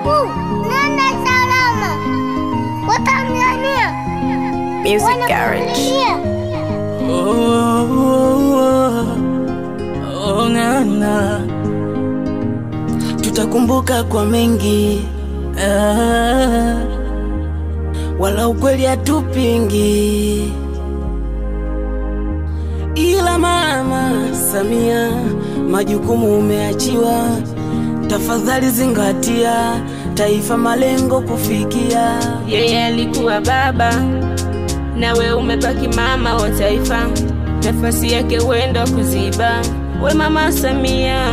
Nenda salama kwa Tanzania. Music Garage. Ngana tutakumbuka kwa mengi, wala ukweli hatupingi, ila Mama Samia majukumu umeachiwa, tafadhali zingatia taifa malengo kufikia. Yeye alikuwa baba na we umebaki mama wa taifa, nafasi yake wenda kuziba. We Mama Samia,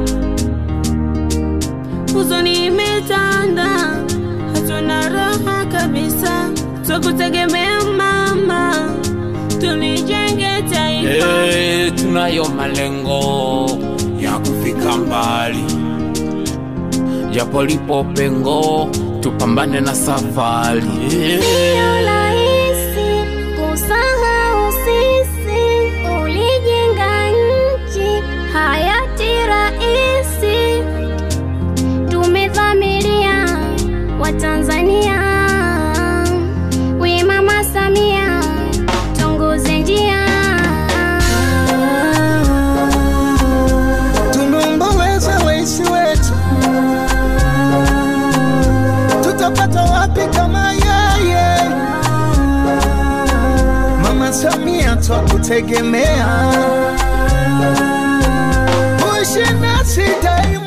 huzuni imetanda, hatuna raha kabisa, tukutegemea mama, tulijenge taifa. Tunayo malengo ya kufika mbali, japo lipo pengo, tupambane na safari. Sio rahisi kusahau sisi, ulijenga nchi hayati raisi, tumedhamiria wa Tanzania. We Mama Samia, tuongoze njia. Tumeomboleza raisi wetu, tutapata wapi kama yeye? Mama Samia twakutegemea, uishi nasi daima.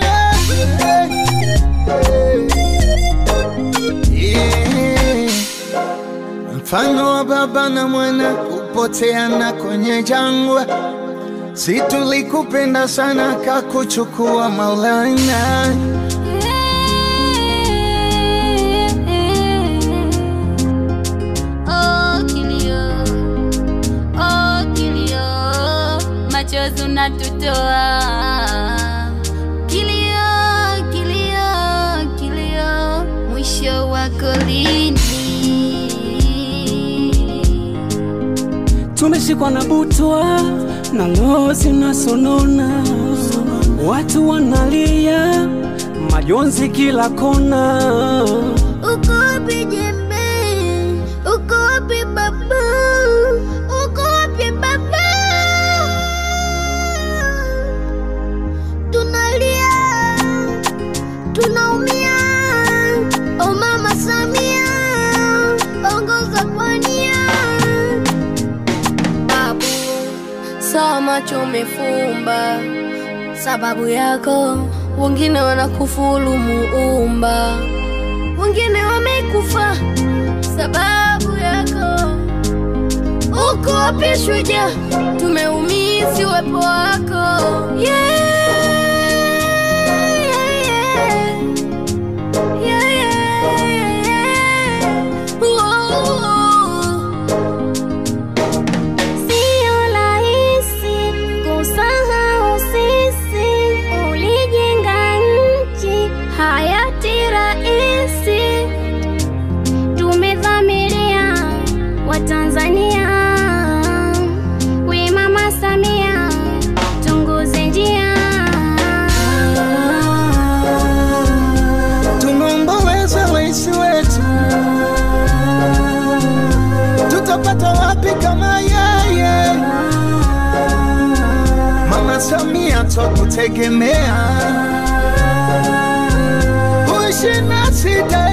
Mfano wa baba na mwana kupoteana kwenye jangwa, si tulikupenda sana kakuchukua Maulana. Machozi unatutoa, kilio, kilio, kilio, mwisho wako lini? Tumeshikwa na butwa na lozi na sonona, watu wanalia, majonzi kila kona. Uko wapi jembe? Uko wapi baba? Uko wapi baba? Tunalia, tunaumia. Oh Mama Samia, ongoza kwa nia. Babu, sawa macho umefumba, sababu yako wengine wanakufuru Muumba, wengine wamekufa sababu yako. Uko wapi shujaa? Tumeumisi uwepo wako. Sio rahisi kusahau sisi, ulijenga nchi hayati raisi, tumedhamiria wa Tanzania. We Mama Samia, tuongoze njia. Tumeomboleza raisi wetu, tutapata wapi kama yeye? Mama Samia twakutegemea, uishi nasi daima.